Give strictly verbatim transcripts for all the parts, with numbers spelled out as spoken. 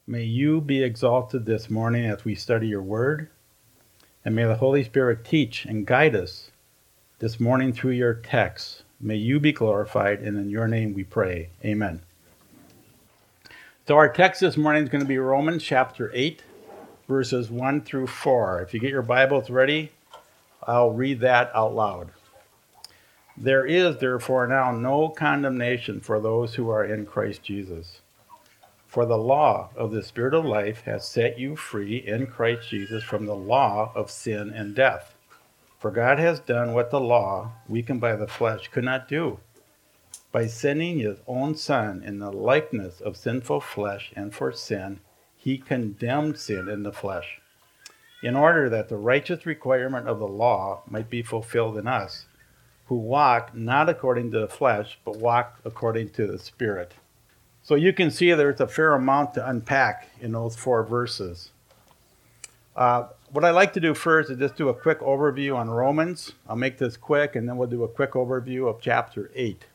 May you be exalted this morning as we study your word, and may the Holy Spirit teach and guide us this morning through your text. May you be glorified, and in your name we pray. Amen. So our text this morning is going to be Romans chapter eight, verses one through four. If you get your Bibles ready, I'll read that out loud. There is, therefore, now no condemnation for those who are in Christ Jesus. For the law of the Spirit of life has set you free in Christ Jesus from the law of sin and death. For God has done what the law, weakened by the flesh, could not do. By sending his own Son in the likeness of sinful flesh, and for sin, he condemned sin in the flesh, in order that the righteous requirement of the law might be fulfilled in us, who walk not according to the flesh, but walk according to the Spirit. So you can see there's a fair amount to unpack in those four verses. Uh, what I'd like to do first is just do a quick overview on Romans. I'll make this quick, and then we'll do a quick overview of chapter eight.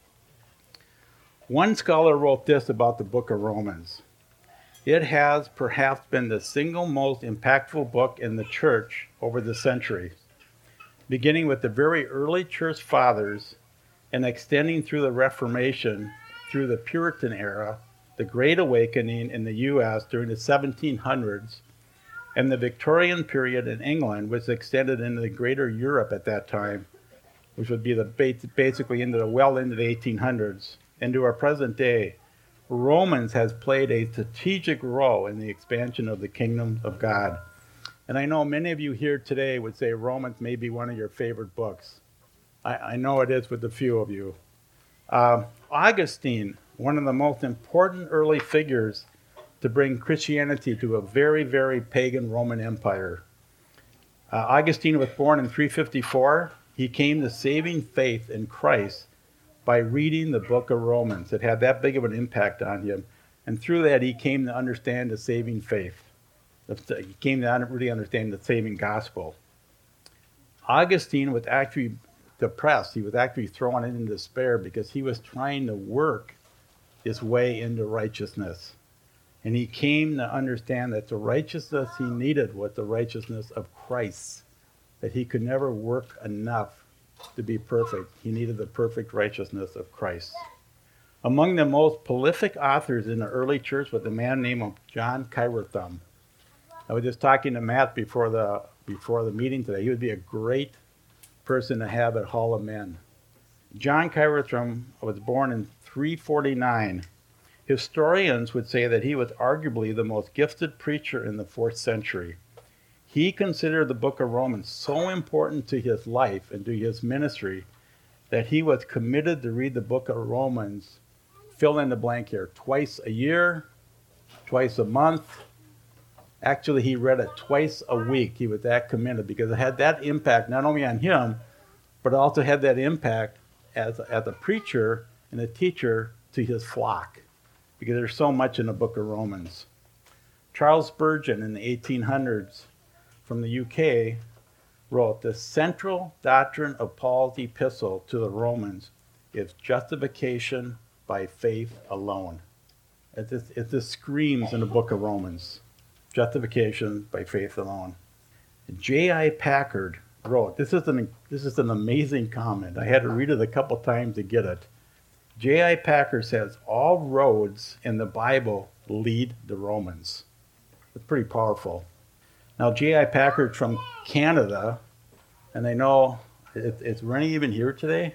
One scholar wrote this about the book of Romans. It has perhaps been the single most impactful book in the church over the centuries, beginning with the very early church fathers and extending through the Reformation, through the Puritan era, the Great Awakening in the U S during the seventeen hundreds, and the Victorian period in England, which extended into the greater Europe at that time, which would be the basically into the well into the eighteen hundreds, and to our present day. Romans has played a strategic role in the expansion of the kingdom of God. And I know many of you here today would say Romans may be one of your favorite books. I, I know it is with a few of you. Uh, Augustine, one of the most important early figures to bring Christianity to a very, very pagan Roman Empire. Uh, Augustine was born in three fifty-four. He came to saving faith in Christ by reading the book of Romans. It had that big of an impact on him. And through that, he came to understand the saving faith. He came to really understand the saving gospel. Augustine was actually depressed. He was actually thrown into despair because he was trying to work his way into righteousness. And he came to understand that the righteousness he needed was the righteousness of Christ, that he could never work enough to be perfect. He needed the perfect righteousness of Christ. Among the most prolific authors in the early church was a man named John Kyrethum. I was just talking to Matt before the before the meeting today. He would be a great person to have at Hall of Men. John Kyrethum was born in three forty-nine. Historians would say that he was arguably the most gifted preacher in the fourth century. He considered the book of Romans so important to his life and to his ministry that he was committed to read the book of Romans, fill in the blank here, twice a year, twice a month. Actually, he read it twice a week. He was that committed because it had that impact not only on him, but it also had that impact as, as a preacher and a teacher to his flock, because there's so much in the book of Romans. Charles Spurgeon in the eighteen hundreds from the U K wrote, "The central doctrine of Paul's epistle to the Romans is justification by faith alone." It just, it just screams in the book of Romans. Justification by faith alone. J I Packard wrote, this is an this is an amazing comment. I had to read it a couple times to get it. J I Packard says, all roads in the Bible lead to Romans. It's pretty powerful. Now, J I Packard from Canada, and I know, it, is Rennie even here today?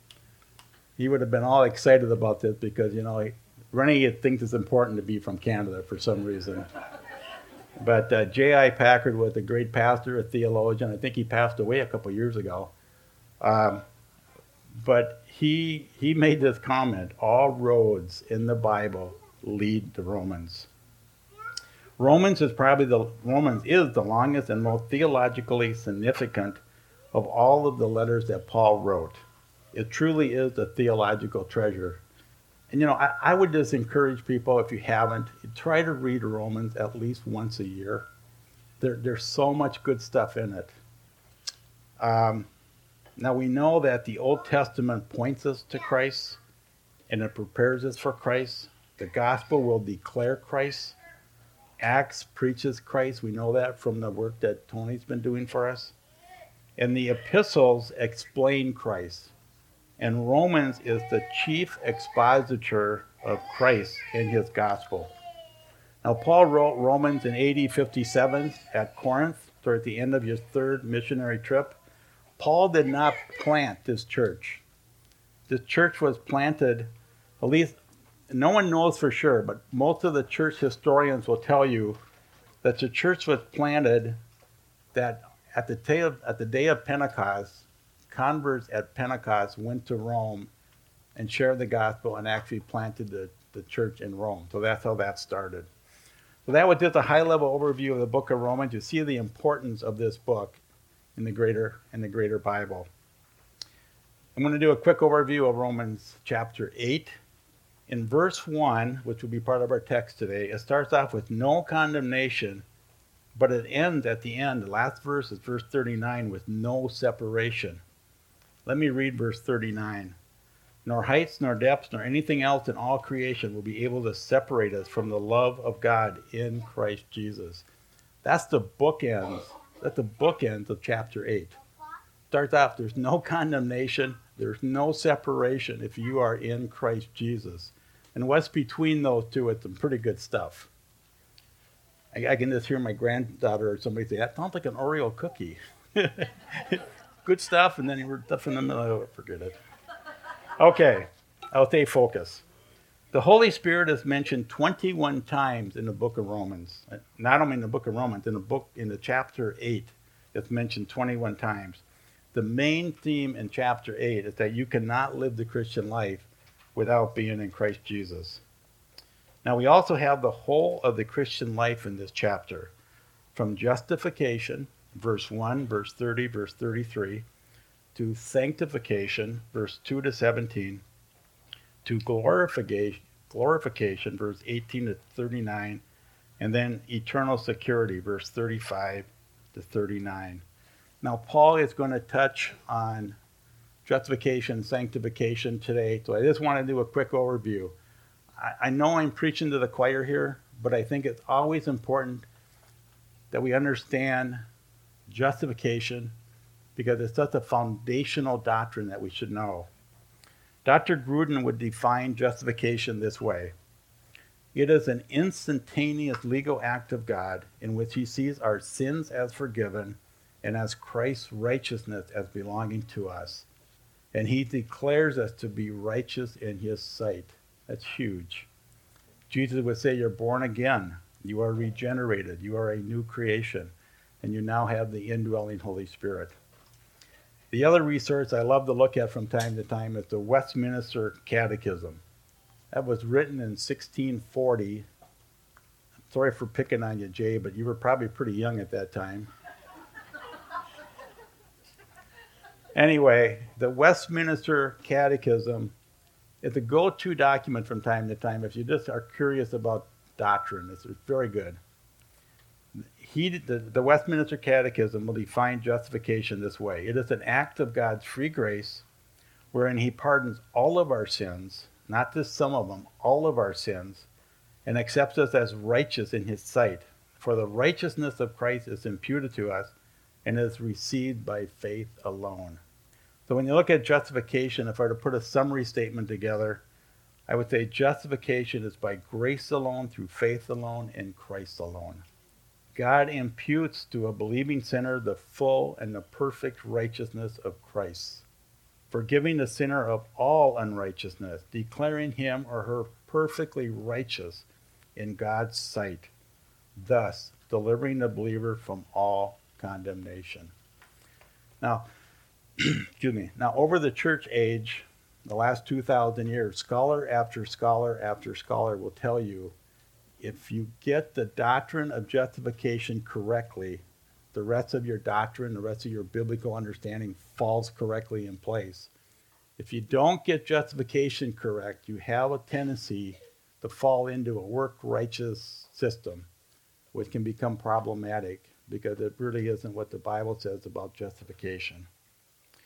He would have been all excited about this because, you know, Rennie thinks it's important to be from Canada for some reason. But uh, J I Packard was a great pastor, a theologian. I think he passed away a couple years ago. Um, but he he made this comment, all roads in the Bible lead to Romans. Romans is probably the Romans is the longest and most theologically significant of all of the letters that Paul wrote. It truly is a theological treasure. And, you know, I, I would just encourage people, if you haven't, try to read Romans at least once a year. There, there's so much good stuff in it. Um, now, we know that the Old Testament points us to Christ, and it prepares us for Christ. The gospel will declare Christ. Acts preaches Christ. We know that from the work that Tony's been doing for us. And the epistles explain Christ. And Romans is the chief expositor of Christ in his gospel. Now, Paul wrote Romans in A D fifty-seven at Corinth, toward the end of his third missionary trip. Paul did not plant this church. This church was planted, at least no one knows for sure, but most of the church historians will tell you that the church was planted that at the day of, at the day of Pentecost, converts at Pentecost went to Rome and shared the gospel and actually planted the, the church in Rome. So that's how that started. So that was just a high-level overview of the book of Romans. You see the importance of this book in the greater in the greater Bible. I'm going to do a quick overview of Romans chapter eight. In verse one, which will be part of our text today, it starts off with no condemnation, but it ends at the end. The last verse is verse thirty-nine with no separation. Let me read verse thirty-nine. Nor heights, nor depths, nor anything else in all creation will be able to separate us from the love of God in Christ Jesus. That's the bookends. That's the bookends of chapter eight. Starts off, there's no condemnation, there's no separation if you are in Christ Jesus. And what's between those two, it's some pretty good stuff. I, I can just hear my granddaughter or somebody say, that sounds like an Oreo cookie. Good stuff, and then you were stuff in the middle, oh, forget it. Okay, I'll stay focused. The Holy Spirit is mentioned twenty-one times in the book of Romans. Not only in the book of Romans, in the book, in the chapter eight, it's mentioned twenty-one times. The main theme in chapter eight is that you cannot live the Christian life without being in Christ Jesus. Now, we also have the whole of the Christian life in this chapter, from justification, verse one, verse thirty, verse thirty-three, to sanctification, verse two to seventeen, to glorification, glorification, verse eighteen to thirty-nine, and then eternal security, verse thirty-five to thirty-nine. Now, Paul is going to touch on justification and sanctification today, so I just want to do a quick overview. I, I know I'm preaching to the choir here, but I think it's always important that we understand justification because it's such a foundational doctrine that we should know. Doctor Grudem would define justification this way. It is an instantaneous legal act of God in which he sees our sins as forgiven and as Christ's righteousness as belonging to us. And he declares us to be righteous in his sight. That's huge. Jesus would say you're born again, you are regenerated, you are a new creation, and you now have the indwelling Holy Spirit. The other research I love to look at from time to time is the Westminster Catechism. That was written in sixteen forty. I'm sorry for picking on you, Jay, but you were probably pretty young at that time. Anyway, the Westminster Catechism is a go-to document from time to time if you just are curious about doctrine. It's very good. He, the, the Westminster Catechism will define justification this way. It is an act of God's free grace wherein he pardons all of our sins, not just some of them, all of our sins, and accepts us as righteous in his sight. For the righteousness of Christ is imputed to us and is received by faith alone. So when you look at justification, if I were to put a summary statement together, I would say justification is by grace alone, through faith alone, in Christ alone. God imputes to a believing sinner the full and the perfect righteousness of Christ, forgiving the sinner of all unrighteousness, declaring him or her perfectly righteous in God's sight, thus delivering the believer from all condemnation. Now, excuse me. Now, over the church age, the last two thousand years, scholar after scholar after scholar will tell you if you get the doctrine of justification correctly, the rest of your doctrine, the rest of your biblical understanding falls correctly in place. If you don't get justification correct, you have a tendency to fall into a work-righteous system, which can become problematic because it really isn't what the Bible says about justification.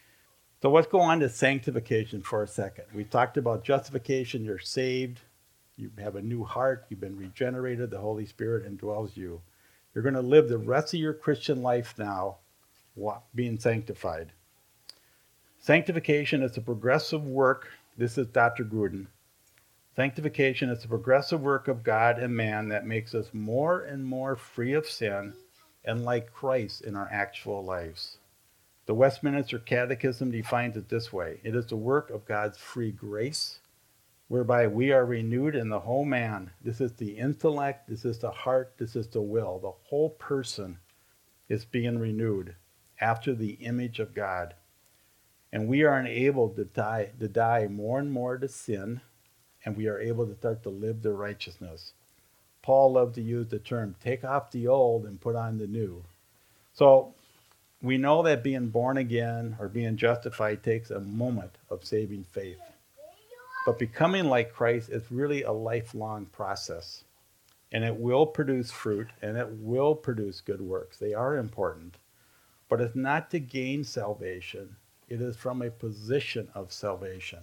So let's go on to sanctification for a second. We talked about justification, you're saved, You have a new heart. You've been regenerated. The Holy Spirit indwells you. You're going to live the rest of your Christian life now being sanctified. Sanctification is a progressive work. This is Doctor Gruden. Sanctification is a progressive work of God and man that makes us more and more free of sin and like Christ in our actual lives. The Westminster Catechism defines it this way. It is the work of God's free grace, whereby we are renewed in the whole man. This is the intellect, this is the heart, this is the will. The whole person is being renewed after the image of God. And we are enabled to die, to die more and more to sin, and we are able to start to live the righteousness. Paul loved to use the term, take off the old and put on the new. So we know that being born again or being justified takes a moment of saving faith. But becoming like Christ is really a lifelong process. And it will produce fruit, and it will produce good works. They are important. But it's not to gain salvation. It is from a position of salvation.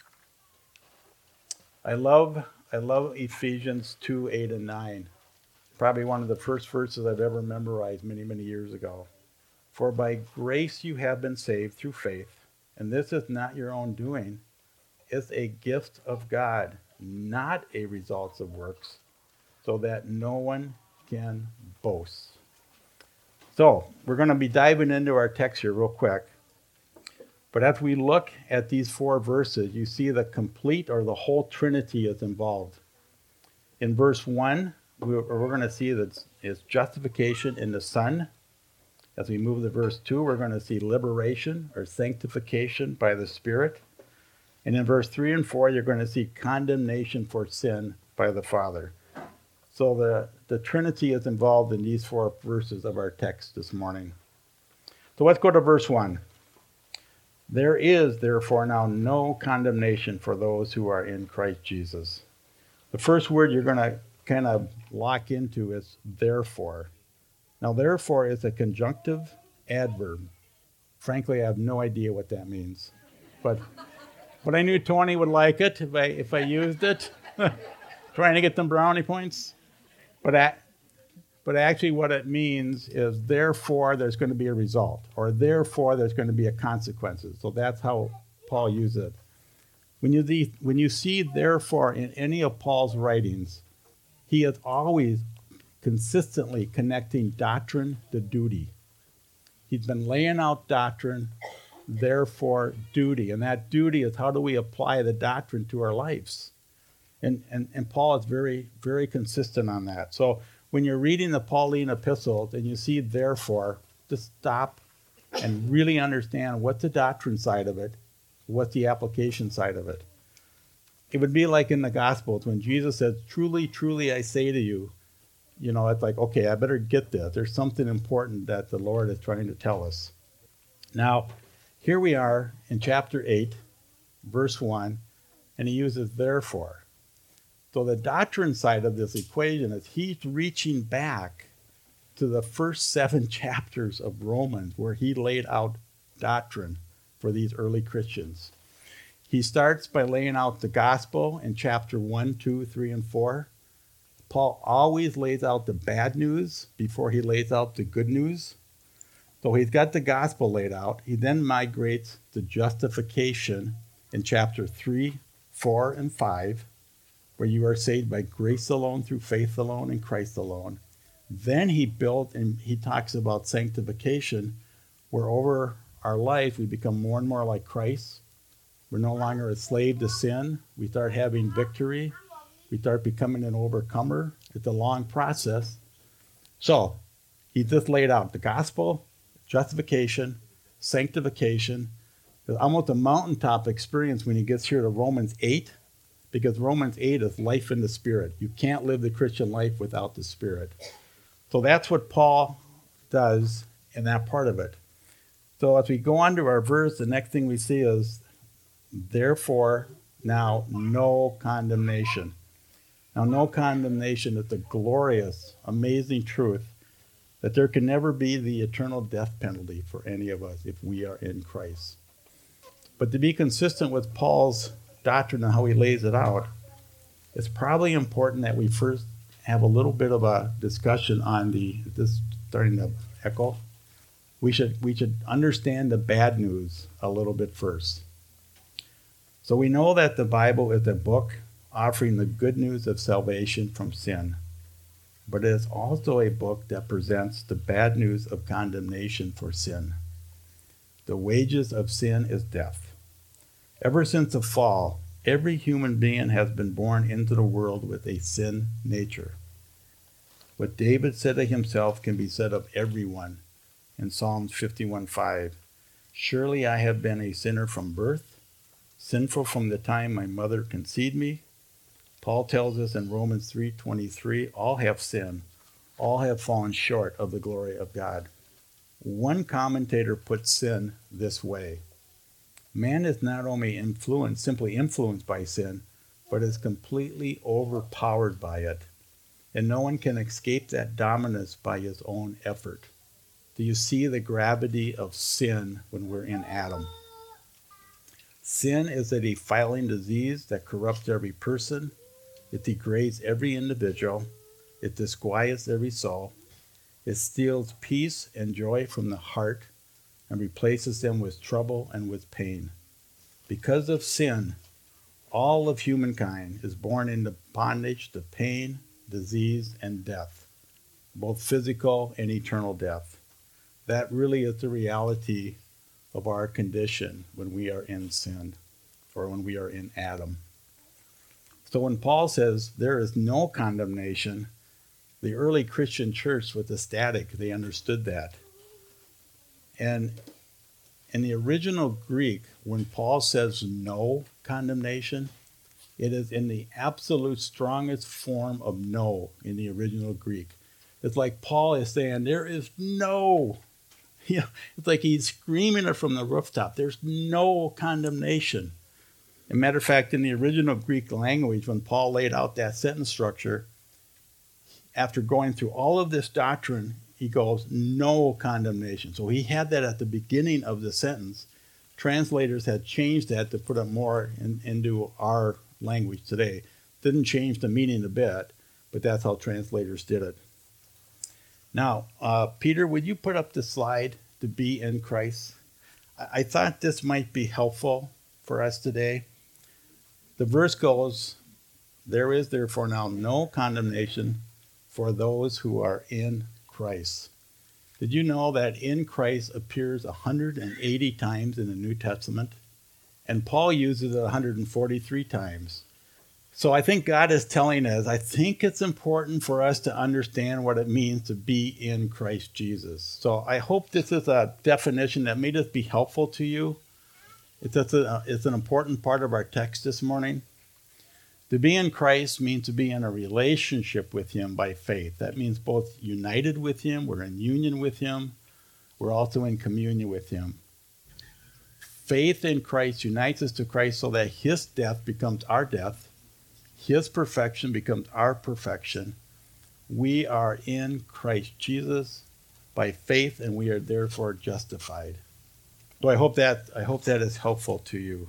I love I love Ephesians two, eight, and nine. Probably one of the first verses I've ever memorized many, many years ago. For by grace you have been saved through faith, and this is not your own doing. It's a gift of God, not a result of works, so that no one can boast. So, we're going to be diving into our text here real quick. But as we look at these four verses, you see the complete or the whole Trinity is involved. In verse one, we're, we're going to see that it's justification in the Son. As we move to verse two, we're going to see liberation or sanctification by the Spirit. And in verse three and four, you're going to see condemnation for sin by the Father. So the, the Trinity is involved in these four verses of our text this morning. So let's go to verse one. There is, therefore, now no condemnation for those who are in Christ Jesus. The first word you're going to kind of lock into is therefore. Now, therefore is a conjunctive adverb. Frankly, I have no idea what that means. But but I knew Tony would like it if I, if I used it. Trying to get them brownie points. But I, But actually what it means is therefore there's going to be a result, or therefore there's going to be a consequence. So that's how Paul uses it. When you, see, when you see therefore in any of Paul's writings, he is always consistently connecting doctrine to duty. He's been laying out doctrine, therefore duty. And that duty is how do we apply the doctrine to our lives? And, and, and Paul is very, very consistent on that. So when you're reading the Pauline epistles and you see therefore, just stop and really understand what's the doctrine side of it, what's the application side of it. It would be like in the Gospels when Jesus says, truly, truly, I say to you, you know, it's like, okay, I better get this. There's something important that the Lord is trying to tell us. Now, here we are in chapter eight, verse one, and he uses therefore. So the doctrine side of this equation is he's reaching back to the first seven chapters of Romans where he laid out doctrine for these early Christians. He starts by laying out the gospel in chapter one, two, three, and four. Paul always lays out the bad news before he lays out the good news. So he's got the gospel laid out. He then migrates to justification in chapter three, four, and five. Where you are saved by grace alone, through faith alone, in Christ alone. Then he built, and he talks about sanctification, where over our life we become more and more like Christ. We're no longer a slave to sin. We start having victory. We start becoming an overcomer. It's a long process. So he just laid out the gospel, justification, sanctification. It's almost a mountaintop experience when he gets here to Romans eight. Because Romans eight is life in the Spirit. You can't live the Christian life without the Spirit. So that's what Paul does in that part of it. So as we go on to our verse, the next thing we see is, therefore, now no condemnation. Now, no condemnation is the glorious, amazing truth that there can never be the eternal death penalty for any of us if we are in Christ. But to be consistent with Paul's doctrine and how he lays it out, It's probably important that we first have a little bit of a discussion on the, this is starting to echo. We should, we should understand the bad news a little bit first. So we know that the Bible is a book offering the good news of salvation from sin, but it is also a book that presents the bad news of condemnation for sin. The wages of sin is death. Ever since the fall, every human being has been born into the world with a sin nature. What David said of himself can be said of everyone in Psalms fifty-one five. Surely I have been a sinner from birth, sinful from the time my mother conceived me. Paul tells us in Romans three twenty-three, all have sinned, all have fallen short of the glory of God. One commentator puts sin this way. Man is not only influenced, simply influenced by sin, but is completely overpowered by it. And no one can escape that dominance by his own effort. Do you see the gravity of sin when we're in Adam? Sin is a defiling disease that corrupts every person. It degrades every individual. It disquiets every soul. It steals peace and joy from the heart and replaces them with trouble and with pain. Because of sin, all of humankind is born into bondage to pain, disease, and death, both physical and eternal death. That really is the reality of our condition when we are in sin, or when we are in Adam. So when Paul says there is no condemnation, the early Christian church was ecstatic. They understood that. And in the original Greek, when Paul says no condemnation, it is in the absolute strongest form of no in the original Greek. It's like Paul is saying, there is no, you know, it's like he's screaming it from the rooftop. There's no condemnation. As a matter of fact, in the original Greek language, when Paul laid out that sentence structure, after going through all of this doctrine, he goes, no condemnation. So he had that at the beginning of the sentence. Translators had changed that to put it more in, into our language today. Didn't change the meaning a bit, but that's how translators did it. Now, uh, Peter, would you put up the slide to be in Christ? I, I thought this might be helpful for us today. The verse goes, there is therefore now no condemnation for those who are in Christ. Did you know that in Christ appears one hundred eighty times in the New Testament? And Paul uses it one hundred forty-three times. So I think God is telling us, I think it's important for us to understand what it means to be in Christ Jesus. So I hope this is a definition that may just be helpful to you. It's, a, it's an important part of our text this morning. To be in Christ means to be in a relationship with him by faith. That means both united with him, we're in union with him, we're also in communion with him. Faith in Christ unites us to Christ so that his death becomes our death, his perfection becomes our perfection. We are in Christ Jesus by faith, and we are therefore justified. So I hope that I hope that is helpful to you.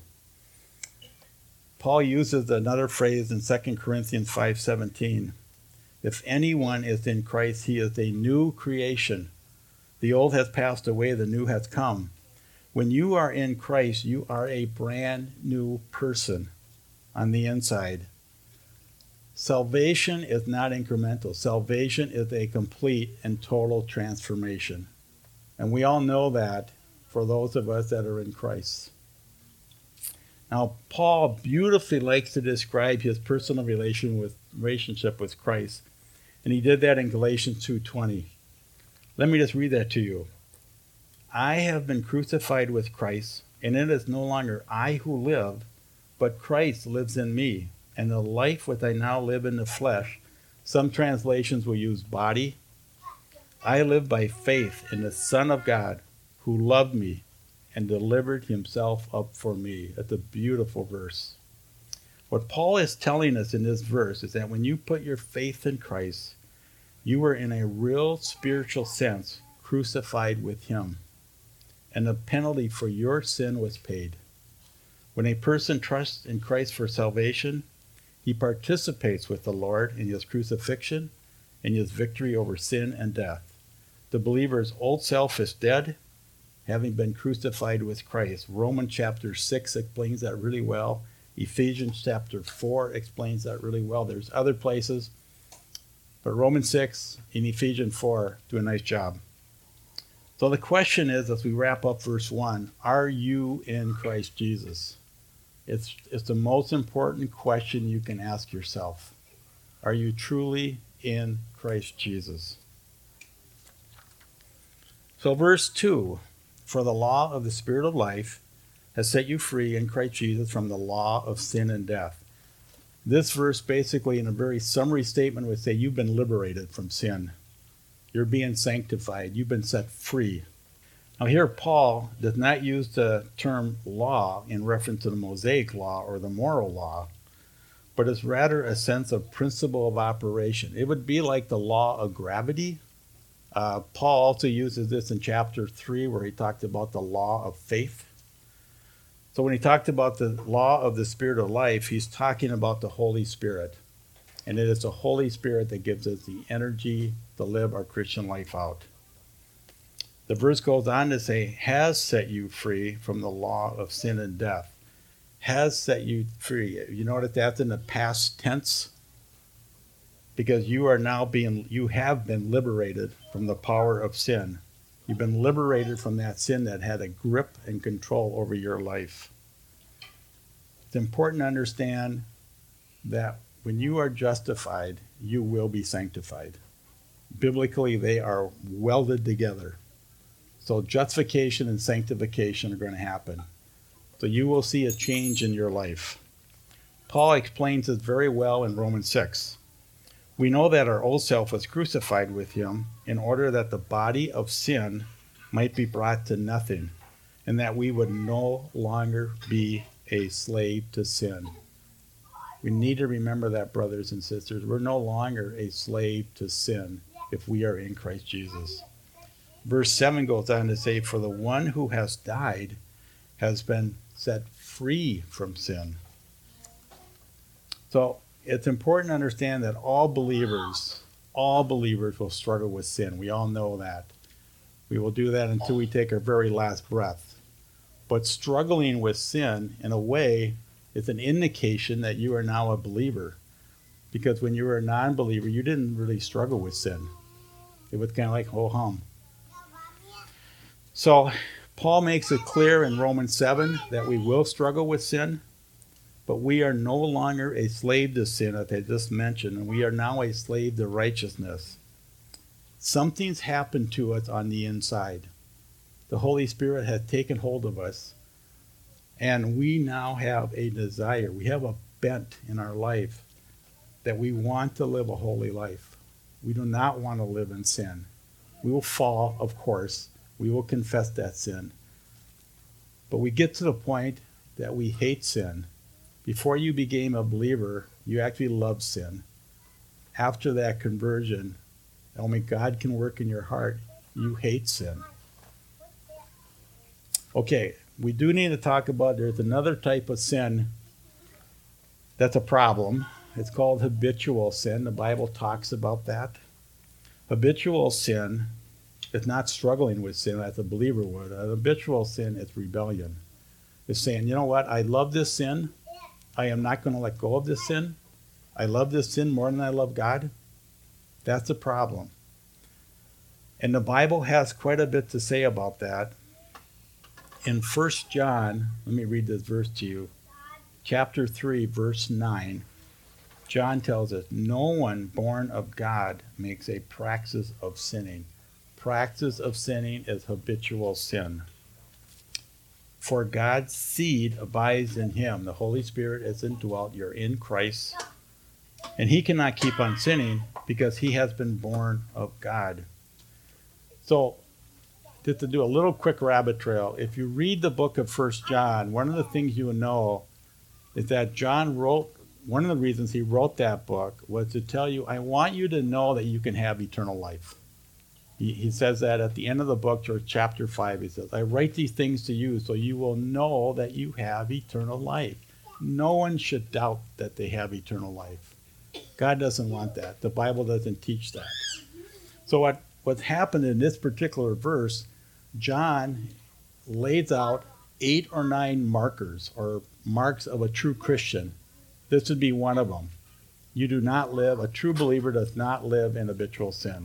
Paul uses another phrase in Second Corinthians five seventeen. If anyone is in Christ, he is a new creation. The old has passed away, the new has come. When you are in Christ, you are a brand new person on the inside. Salvation is not incremental. Salvation is a complete and total transformation. And we all know that for those of us that are in Christ. Now, Paul beautifully likes to describe his personal relation with, relationship with Christ, and he did that in Galatians two twenty. Let me just read that to you. I have been crucified with Christ, and it is no longer I who live, but Christ lives in me, and the life which I now live in the flesh, some translations will use body. I live by faith in the Son of God, who loved me and delivered himself up for me. That's a beautiful verse. What Paul is telling us in this verse is that when you put your faith in Christ, you were in a real spiritual sense crucified with him, and the penalty for your sin was paid. When a person trusts in Christ for salvation, He participates with the Lord in his crucifixion and his victory over sin and death. The believer's old self is dead, having been crucified with Christ. Romans chapter six explains that really well. Ephesians chapter four explains that really well. There's other places, but Romans six and Ephesians four do a nice job. So the question is, as we wrap up verse one, are you in Christ Jesus? It's, it's the most important question you can ask yourself. Are you truly in Christ Jesus? So verse two, for the law of the Spirit of life has set you free in Christ Jesus from the law of sin and death. This verse basically, in a very summary statement, would say you've been liberated from sin. You're being sanctified. You've been set free. Now here Paul does not use the term law in reference to the Mosaic law or the moral law, but it's rather a sense of principle of operation. It would be like the law of gravity. Uh, Paul also uses this in chapter three where he talked about the law of faith. So when he talked about the law of the Spirit of life, he's talking about the Holy Spirit. And it is the Holy Spirit that gives us the energy to live our Christian life out. The verse goes on to say, has set you free from the law of sin and death. Has set you free. You know that that's in the past tense? Because you are now being, you have been liberated from the power of sin. You've been liberated from that sin that had a grip and control over your life. It's important to understand that when you are justified, you will be sanctified. Biblically, they are welded together. So justification and sanctification are going to happen. So you will see a change in your life. Paul explains this very well in Romans six. We know that our old self was crucified with him in order that the body of sin might be brought to nothing, and that we would no longer be a slave to sin. We need to remember that, brothers and sisters. We're no longer a slave to sin if we are in Christ Jesus. Verse seven goes on to say, for the one who has died has been set free from sin. So it's important to understand that all believers, all believers will struggle with sin. We all know that. We will do that until we take our very last breath. But struggling with sin, in a way, is an indication that you are now a believer. Because when you were a non-believer, you didn't really struggle with sin. It was kind of like ho-hum. So Paul makes it clear in Romans seven that we will struggle with sin, but we are no longer a slave to sin, as I just mentioned, and we are now a slave to righteousness. Something's happened to us on the inside. The Holy Spirit has taken hold of us, and we now have a desire. We have a bent in our life that we want to live a holy life. We do not want to live in sin. We will fall, of course. We will confess that sin. But we get to the point that we hate sin. Before you became a believer, you actually loved sin. After that conversion, only God can work in your heart. You hate sin. Okay, we do need to talk about, there's another type of sin that's a problem. It's called habitual sin. The Bible talks about that. Habitual sin is not struggling with sin as a believer would. An habitual sin is rebellion. It's saying, you know what, I love this sin. I am not going to let go of this sin. I love this sin more than I love God. That's a problem. And the Bible has quite a bit to say about that. In First John, let me read this verse to you. Chapter three, verse nine. John tells us, no one born of God makes a praxis of sinning. Practice of sinning is habitual sin. For God's seed abides in him. The Holy Spirit is indwelt. You're in Christ. And he cannot keep on sinning because he has been born of God. So, just to do a little quick rabbit trail, if you read the book of First John, one of the things you know is that John wrote, one of the reasons he wrote that book was to tell you, I want you to know that you can have eternal life. He, he says that at the end of the book, or chapter five, he says, I write these things to you so you will know that you have eternal life. No one should doubt that they have eternal life. God doesn't want that. The Bible doesn't teach that. So what, what happened in this particular verse, John lays out eight or nine markers or marks of a true Christian. This would be one of them. You do not live, a true believer does not live in habitual sin.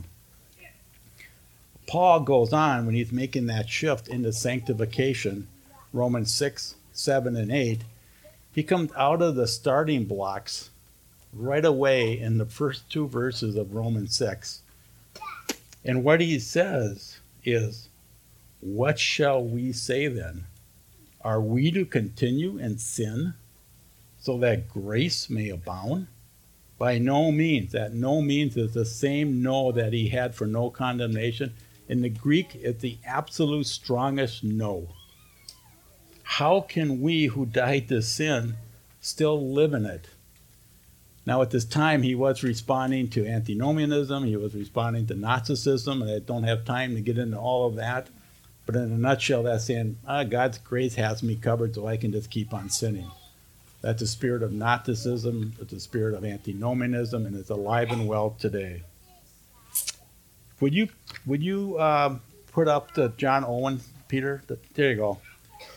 Paul goes on when he's making that shift into sanctification, Romans six, seven, and eight. He comes out of the starting blocks right away in the first two verses of Romans six. And what he says is, what shall we say then? Are we to continue in sin so that grace may abound? By no means. That no means is the same no that he had for no condemnation. In the Greek, it's the absolute strongest no. How can we who died to sin still live in it? Now, at this time, he was responding to antinomianism. He was responding to Gnosticism, and I don't have time to get into all of that. But in a nutshell, that's saying, ah, God's grace has me covered so I can just keep on sinning. That's the spirit of Gnosticism. It's the spirit of antinomianism, and it's alive and well today. Would you would you um, put up the John Owen, Peter? The, there you go.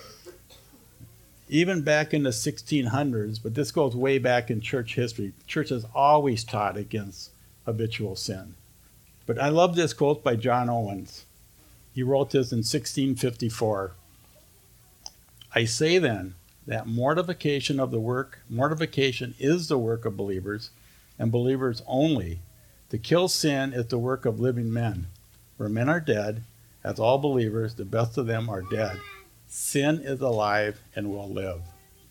Even back in the sixteen hundreds, but this goes way back in church history, church has always taught against habitual sin. But I love this quote by John Owens. He wrote this in sixteen fifty-four. I say then that mortification of the work, mortification is the work of believers, and believers only. To kill sin is the work of living men. For men are dead, as all believers, the best of them are dead. Sin is alive and will live.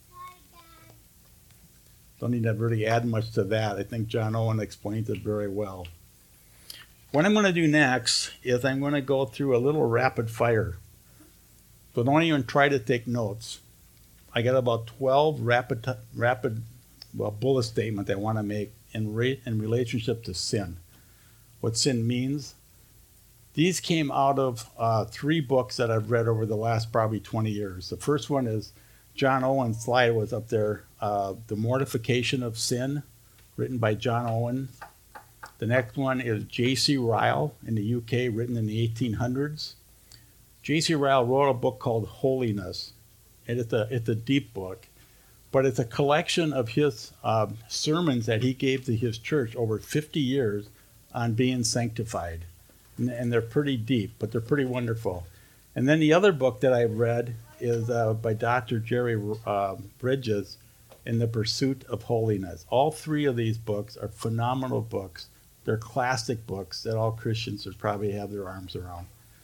Don't need to really add much to that. I think John Owen explains it very well. What I'm going to do next is I'm going to go through a little rapid fire. So don't even try to take notes. I got about twelve rapid, rapid, well, bullet statements I want to make in, re- in relationship to sin. What sin means. These came out of uh, three books that I've read over the last probably twenty years. The first one is John Owen's slide was up there, uh, The Mortification of Sin, written by John Owen. The next one is J C Ryle in the U K, written in the eighteen hundreds. J C Ryle wrote a book called Holiness. And it's a, it's a deep book, but it's a collection of his uh, sermons that he gave to his church over fifty years on being sanctified. And they're pretty deep, but they're pretty wonderful. And then the other book that I've read is uh, by Doctor Jerry uh, Bridges, In the Pursuit of Holiness. All three of these books are phenomenal books. They're classic books that all Christians should probably have their arms around.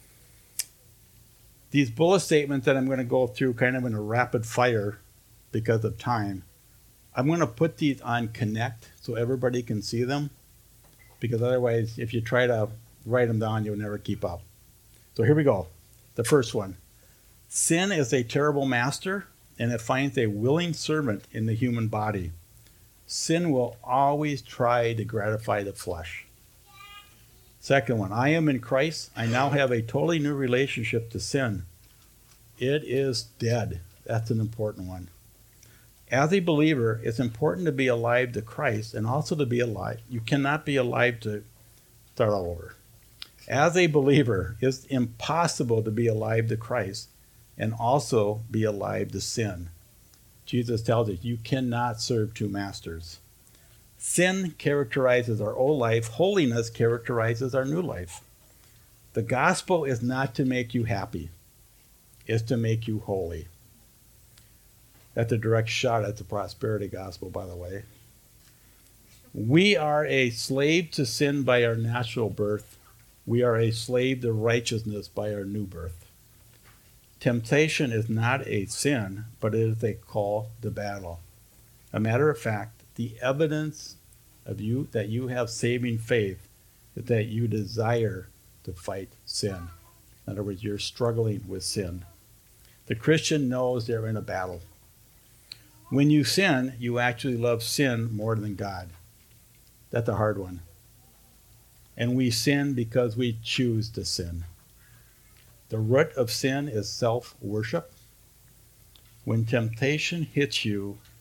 These bullet statements that I'm going to go through kind of in a rapid fire because of time, I'm going to put these on Connect so everybody can see them, because otherwise, if you try to write them down, you'll never keep up. So here we go. The first one. Sin is a terrible master, and it finds a willing servant in the human body. Sin will always try to gratify the flesh. Second one. I am in Christ. I now have a totally new relationship to sin. It is dead. That's an important one. As a believer, it's important to be alive to Christ and also to be alive. You cannot be alive to start all over. As a believer, it's impossible to be alive to Christ and also be alive to sin. Jesus tells us you cannot serve two masters. Sin characterizes our old life. Holiness characterizes our new life. The gospel is not to make you happy. It's to make you holy. That's a direct shot at the prosperity gospel, by the way. We are a slave to sin by our natural birth. We are a slave to righteousness by our new birth. Temptation is not a sin, but it is a call to battle. A matter of fact, the evidence of you that you have saving faith is that you desire to fight sin. In other words, you're struggling with sin. The Christian knows they're in a battle. When you sin, you actually love sin more than God. That's a hard one. And we sin because we choose to sin. The root of sin is self-worship. When temptation hits you,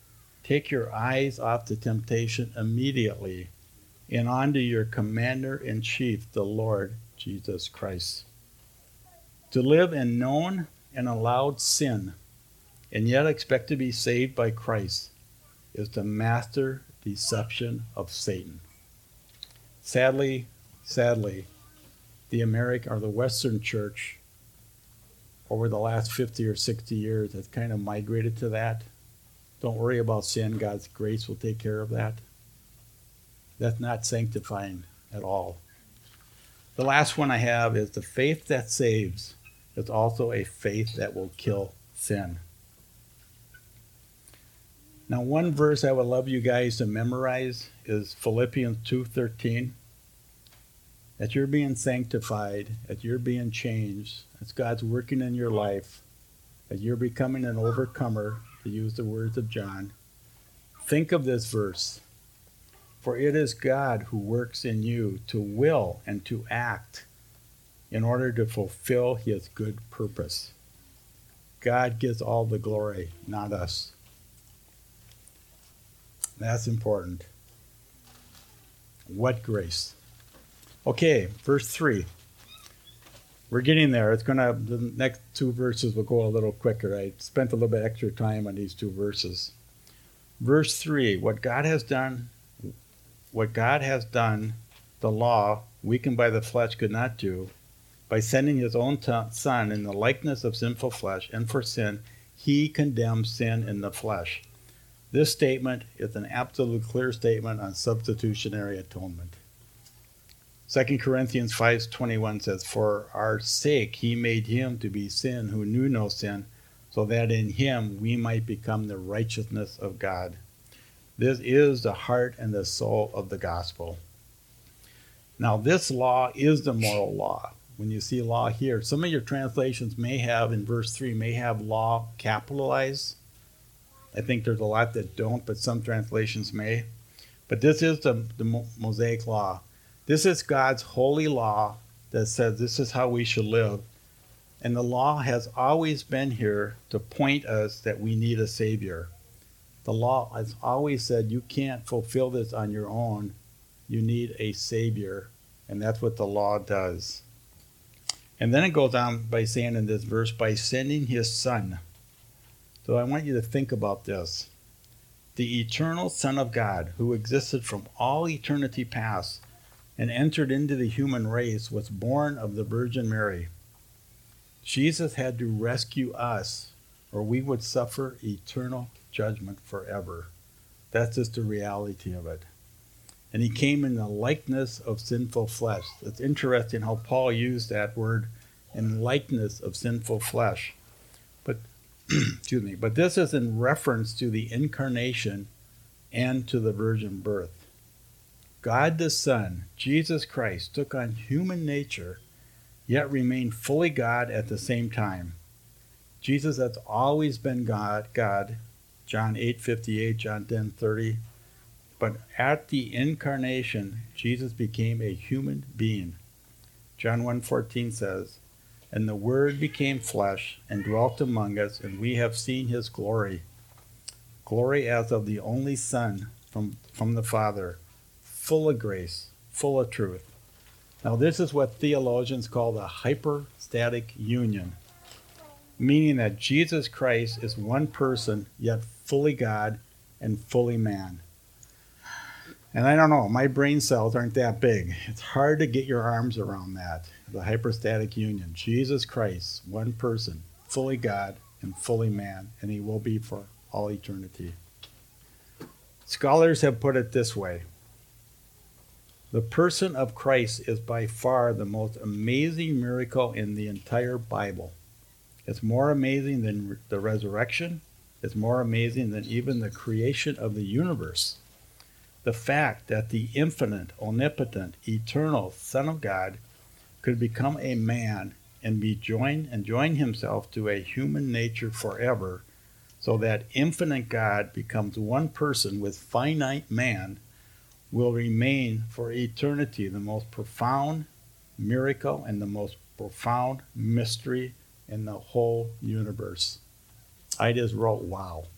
Take your eyes off the temptation immediately and onto your Commander-in-Chief, the Lord Jesus Christ. To live in known and allowed sin and yet expect to be saved by Christ is the master deception of Satan. Sadly, sadly, the American or the Western church over the last fifty or sixty years has kind of migrated to that. Don't worry about sin. God's grace will take care of that. That's not sanctifying at all. The last one I have is the faith that saves is also a faith that will kill sin. Now, one verse I would love you guys to memorize is Philippians two thirteen. That you're being sanctified, that you're being changed, that God's working in your life, that you're becoming an overcomer, to use the words of John. Think of this verse. For it is God who works in you to will and to act in order to fulfill his good purpose. God gets all the glory, not us. That's important. What grace? Okay, verse three. We're getting there. It's gonna the next two verses will go a little quicker. I spent a little bit extra time on these two verses. Verse three, what God has done, what God has done, the law, weakened by the flesh, could not do, by sending his own t- son in the likeness of sinful flesh, and for sin, he condemned sin in the flesh. This statement is an absolute clear statement on substitutionary atonement. Second Corinthians five twenty-one says, for our sake he made him to be sin who knew no sin, so that in him we might become the righteousness of God. This is the heart and the soul of the gospel. Now, this law is the moral law. When you see law here, some of your translations may have, in verse three, may have law capitalized. I think there's a lot that don't, but some translations may. But this is the, the Mosaic law. This is God's holy law that says this is how we should live. And the law has always been here to point us that we need a Savior. The law has always said you can't fulfill this on your own. You need a Savior. And that's what the law does. And then it goes on by saying in this verse, by sending his Son. So I want you to think about this. The eternal Son of God, who existed from all eternity past, and entered into the human race, was born of the Virgin Mary. Jesus had to rescue us, or we would suffer eternal judgment forever. That's just the reality of it. And he came in the likeness of sinful flesh. It's interesting how Paul used that word, in likeness of sinful flesh. But, excuse me, but this is in reference to the incarnation and to the virgin birth. God the Son, Jesus Christ, took on human nature, yet remained fully God at the same time. Jesus has always been God, God, John eight fifty-eight, John ten thirty. But at the incarnation, Jesus became a human being. John one fourteen says, and the Word became flesh and dwelt among us, and we have seen his glory. Glory as of the only Son from, from the Father, full of grace, full of truth. Now this is what theologians call the hypostatic union, meaning that Jesus Christ is one person, yet fully God and fully man. And I don't know, my brain cells aren't that big. It's hard to get your arms around that, the hypostatic union. Jesus Christ, one person, fully God and fully man, and he will be for all eternity. Scholars have put it this way. The person of Christ is by far the most amazing miracle in the entire Bible. It's more amazing than the resurrection. It's more amazing than even the creation of the universe. The fact that the infinite, omnipotent, eternal Son of God could become a man and be joined and join himself to a human nature forever, so that infinite God becomes one person with finite man, will remain for eternity the most profound miracle and the most profound mystery in the whole universe. I just wrote, wow.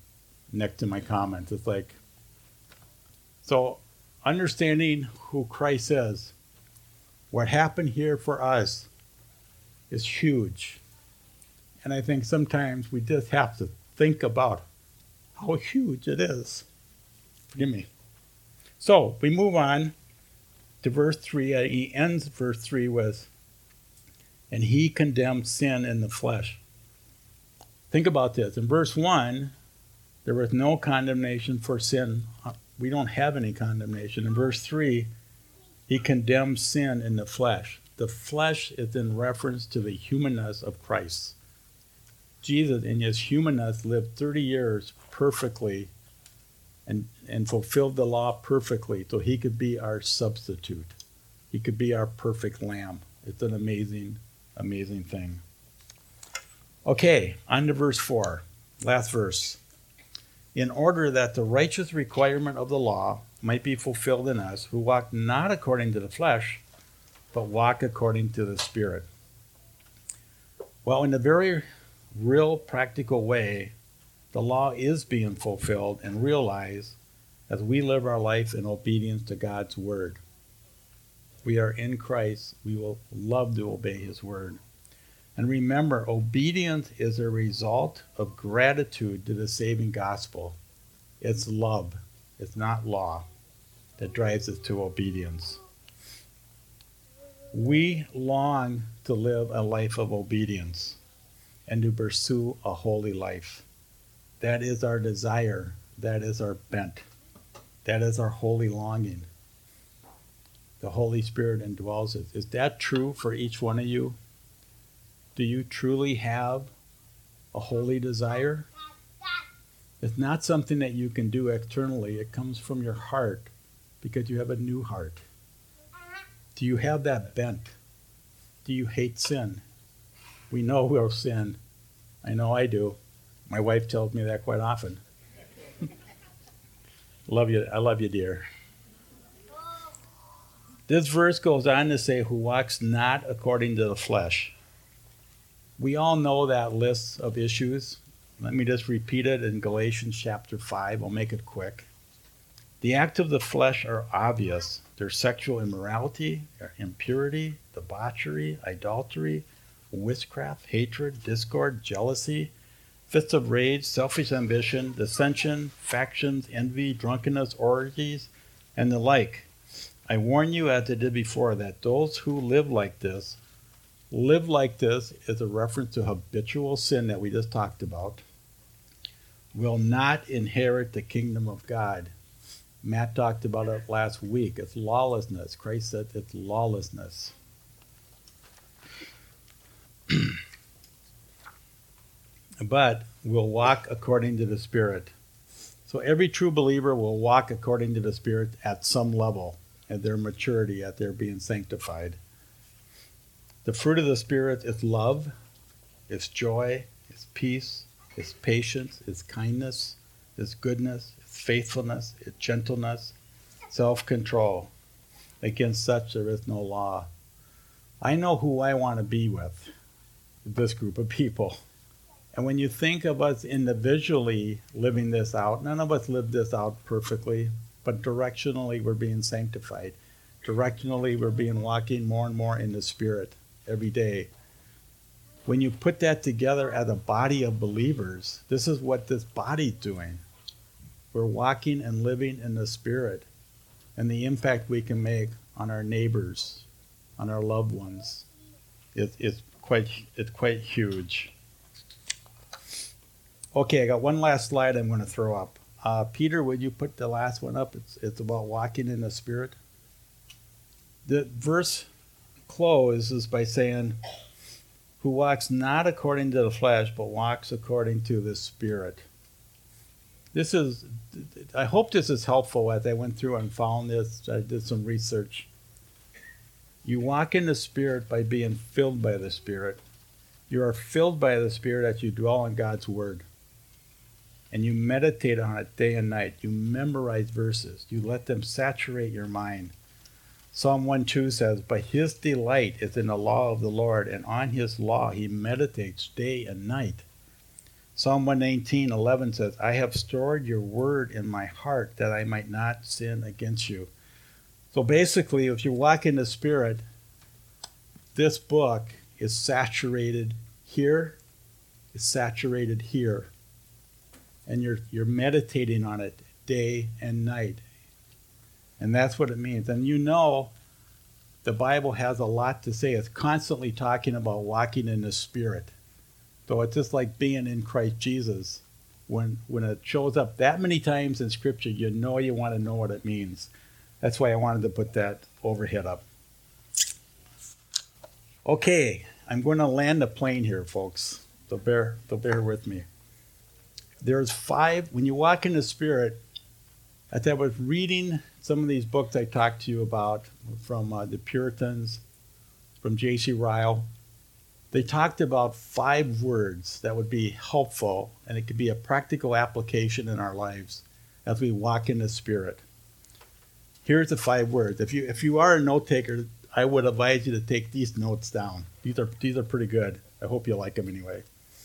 next to my comments. It's like, so understanding who Christ is, what happened here for us is huge. And I think sometimes we just have to think about how huge it is. Forgive me. So we move on to verse three. Uh, he ends verse three with, and he condemned sin in the flesh. Think about this. In verse one, there was no condemnation for sin. We don't have any condemnation. In verse three, he condemns sin in the flesh. The flesh is in reference to the humanness of Christ. Jesus, in his humanness, lived thirty years perfectly and, and fulfilled the law perfectly so he could be our substitute. He could be our perfect lamb. It's an amazing, amazing thing. Okay, on to verse four, last verse. In order that the righteous requirement of the law might be fulfilled in us, who walk not according to the flesh, but walk according to the Spirit. Well, in a very real, practical way, the law is being fulfilled and realized as we live our life in obedience to God's word. We are in Christ. We will love to obey his word. And remember, obedience is a result of gratitude to the saving gospel. It's love. It's not law that drives us to obedience. We long to live a life of obedience and to pursue a holy life. That is our desire. That is our bent. That is our holy longing. The Holy Spirit indwells us. Is that true for each one of you? Do you truly have a holy desire? It's not something that you can do externally. It comes from your heart because you have a new heart. Do you have that bent? Do you hate sin? We know we'll sin. I know I do. My wife tells me that quite often. Love you. I love you, dear. This verse goes on to say, who walks not according to the flesh. We all know that list of issues. Let me just repeat it in Galatians chapter five. I'll make it quick. The acts of the flesh are obvious. They're sexual immorality, impurity, debauchery, idolatry, witchcraft, hatred, discord, jealousy, fits of rage, selfish ambition, dissension, factions, envy, drunkenness, orgies, and the like. I warn you, as I did before, that those who live like this, live like this is a reference to habitual sin that we just talked about, will not inherit the kingdom of God. Matt talked about it last week. It's lawlessness. Christ said it's lawlessness. But will walk according to the Spirit. So every true believer will walk according to the Spirit at some level, at their maturity, at their being sanctified. The fruit of the Spirit is love, it's joy, it's peace, it's patience, it's kindness, it's goodness, it's faithfulness, it's gentleness, self-control. Against such there is no law. I know who I want to be with, this group of people. And when you think of us individually living this out, none of us live this out perfectly, but directionally we're being sanctified. Directionally we're being walking more and more in the Spirit every day. When you put that together as a body of believers, this is what this body's doing. We're walking and living in the Spirit, and the impact we can make on our neighbors, on our loved ones, is, is quite it's quite huge. Okay, I got one last slide I'm going to throw up. Uh, Peter, would you put the last one up? It's it's about walking in the Spirit. The verse closes by saying, who walks not according to the flesh, but walks according to the Spirit. This is, I hope this is helpful as I went through and found this. I did some research. You walk in the Spirit by being filled by the Spirit. You are filled by the Spirit as you dwell in God's Word. And you meditate on it day and night. You memorize verses. You let them saturate your mind. Psalm one two says, but his delight is in the law of the Lord, and on his law he meditates day and night. Psalm one nineteen, eleven says, I have stored your word in my heart that I might not sin against you. So basically, if you walk in the Spirit, this book is saturated here, it's saturated here. And you're you're meditating on it day and night. And that's what it means. And you know, the Bible has a lot to say. It's constantly talking about walking in the Spirit. So it's just like being in Christ Jesus. When when it shows up that many times in Scripture, you know you want to know what it means. That's why I wanted to put that overhead up. Okay, I'm going to land the plane here, folks. So bear, so bear with me. There's five, when you walk in the Spirit, as I was reading some of these books I talked to you about from uh, the Puritans, from J C Ryle, they talked about five words that would be helpful, and it could be a practical application in our lives as we walk in the Spirit. Here's the five words. If you if you are a note taker, I would advise you to take these notes down. These are these are pretty good. I hope you like them anyway.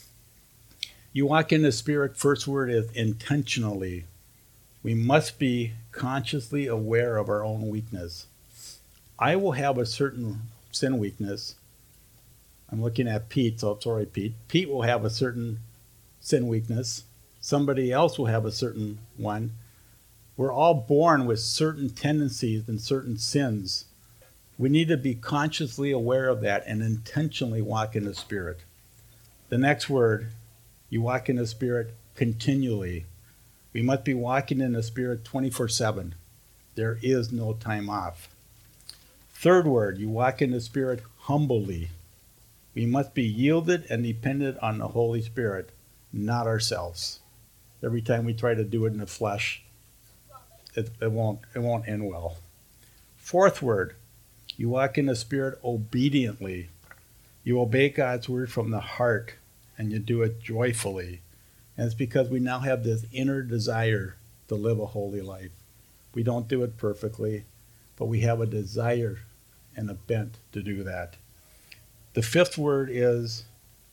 You walk in the Spirit, first word is intentionally. We must be consciously aware of our own weakness. I will have a certain sin weakness. I'm looking at Pete, so sorry, Pete. Pete will have a certain sin weakness. Somebody else will have a certain one. We're all born with certain tendencies and certain sins. We need to be consciously aware of that and intentionally walk in the Spirit. The next word, you walk in the Spirit continually. We must be walking in the Spirit twenty-four seven. There is no time off. Third word, you walk in the Spirit humbly. We must be yielded and dependent on the Holy Spirit, not ourselves. Every time we try to do it in the flesh, it, it won't it won't end well. Fourth word, you walk in the Spirit obediently. You obey God's word from the heart, and you do it joyfully. And it's because we now have this inner desire to live a holy life. We don't do it perfectly, but we have a desire and a bent to do that. The fifth word is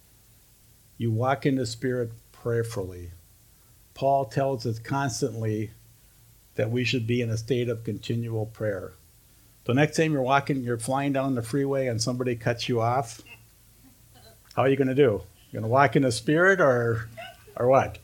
you walk in the Spirit prayerfully. Paul tells us constantly that we should be in a state of continual prayer. So next time you're walking, you're flying down the freeway and somebody cuts you off, how are you going to do? You're going to walk in the Spirit or or what?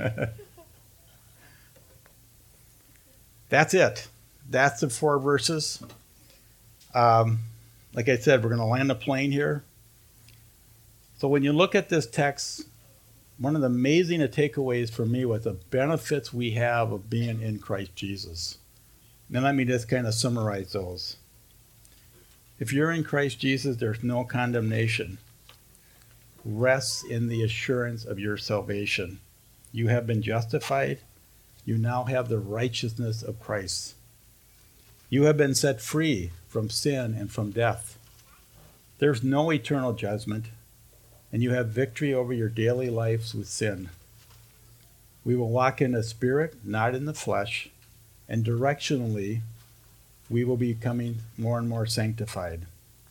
That's it. That's the four verses. Um, like I said, we're going to land a plane here. So when you look at this text, one of the amazing takeaways for me was the benefits we have of being in Christ Jesus. Now let me just kind of summarize those. If you're in Christ Jesus, there's no condemnation. Rest in the assurance of your salvation. You have been justified. You now have the righteousness of Christ. You have been set free from sin and from death. There's no eternal judgment, and you have victory over your daily lives with sin. We will walk in the Spirit, not in the flesh, and directionally, we will be becoming more and more sanctified.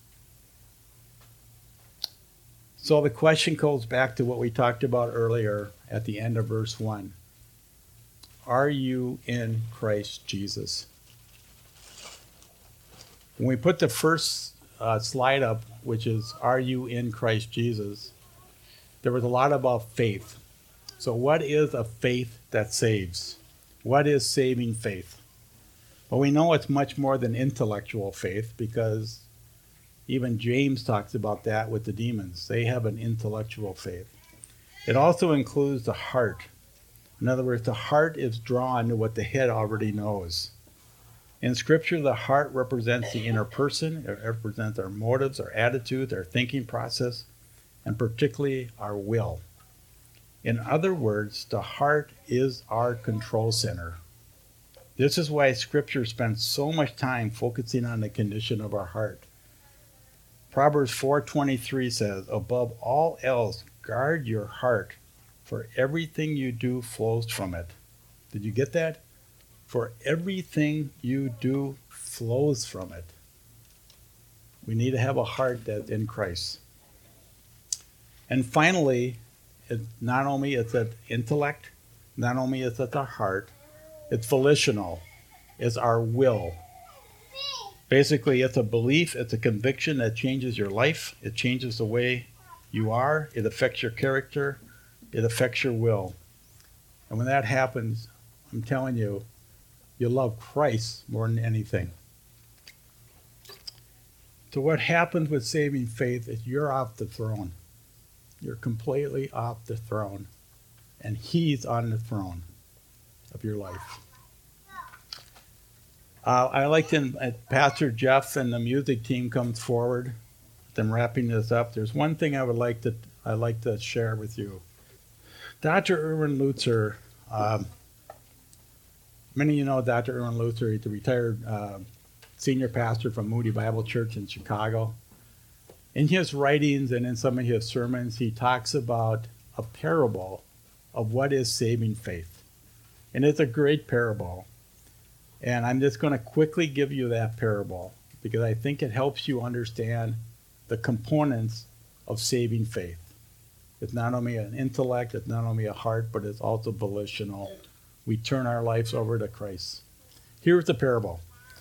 So the question goes back to what we talked about earlier at the end of verse one. Are you in Christ Jesus? When we put the first uh, slide up, which is, are you in Christ Jesus? There was a lot about faith. So what is a faith that saves? What is saving faith? Well, we know it's much more than intellectual faith because even James talks about that with the demons. They have an intellectual faith. It also includes the heart. In other words, the heart is drawn to what the head already knows. In Scripture, the heart represents the inner person. It represents our motives, our attitudes, our thinking process, and particularly our will. In other words, the heart is our control center. This is why Scripture spends so much time focusing on the condition of our heart. Proverbs four twenty-three says, above all else, guard your heart, for everything you do flows from it. Did you get that? For everything you do flows from it. We need to have a heart that's in Christ. And finally, It's not only it's an intellect, not only is it our heart, it's volitional. It's our will. Basically, it's a belief, it's a conviction that changes your life. It changes the way you are. It affects your character. It affects your will. And when that happens, I'm telling you, you love Christ more than anything. So what happens with saving faith is you're off the throne. You're completely off the throne. And he's on the throne of your life. Uh, I like to, uh, Pastor Jeff and the music team comes forward. I'm wrapping this up. There's one thing I would like to, I'd like to share with you. Doctor Erwin Lutzer, um, many of you know Doctor Erwin Lutzer. He's a retired uh, senior pastor from Moody Bible Church in Chicago. In his writings and in some of his sermons, he talks about a parable of what is saving faith. And it's a great parable. And I'm just going to quickly give you that parable because I think it helps you understand the components of saving faith. It's not only an intellect, it's not only a heart, but it's also volitional. We turn our lives over to Christ. Here's the parable.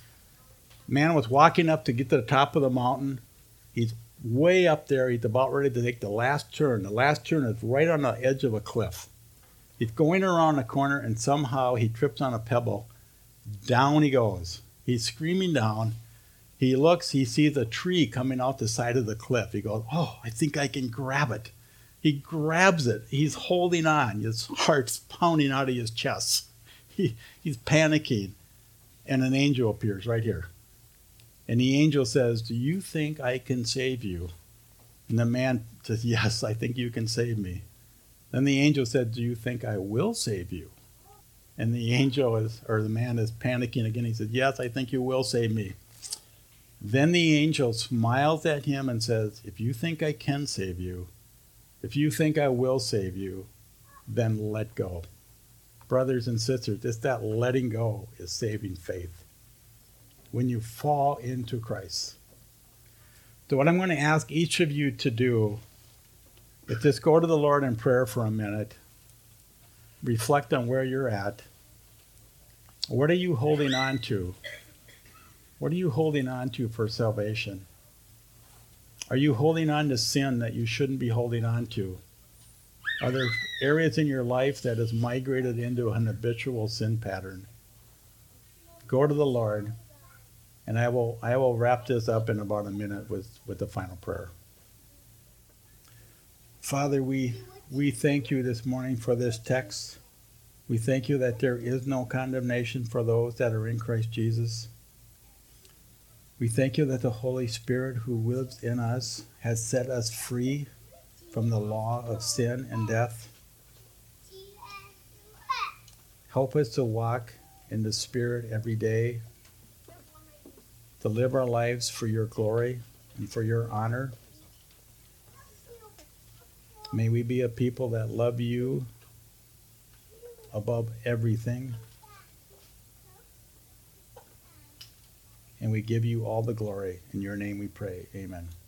Man was walking up to get to the top of the mountain. He's way up there. He's about ready to take the last turn. The last turn is right on the edge of a cliff. He's going around the corner, and somehow he trips on a pebble. Down he goes. He's screaming down. He looks, he sees a tree coming out the side of the cliff. He goes, oh, I think I can grab it. He grabs it. He's holding on. His heart's pounding out of his chest. He, he's panicking. And an angel appears right here. And the angel says, do you think I can save you? And the man says, yes, I think you can save me. Then the angel said, do you think I will save you? And the angel is, or the man is panicking again. He said, yes, I think you will save me. Then the angel smiles at him and says, if you think I can save you, if you think I will save you, then let go. Brothers and sisters, it's that letting go is saving faith. When you fall into Christ. So what I'm going to ask each of you to do is just go to the Lord in prayer for a minute. Reflect on where you're at. What are you holding on to? What are you holding on to for salvation? Are you holding on to sin that you shouldn't be holding on to? Are there areas in your life that has migrated into an habitual sin pattern? Go to the Lord, and I will I will wrap this up in about a minute with, with the final prayer. Father, we we thank you this morning for this text. We thank you that there is no condemnation for those that are in Christ Jesus. We thank you that the Holy Spirit who lives in us has set us free from the law of sin and death. Help us to walk in the Spirit every day, to live our lives for your glory and for your honor. May we be a people that love you above everything. And we give you all the glory. In your name we pray. Amen.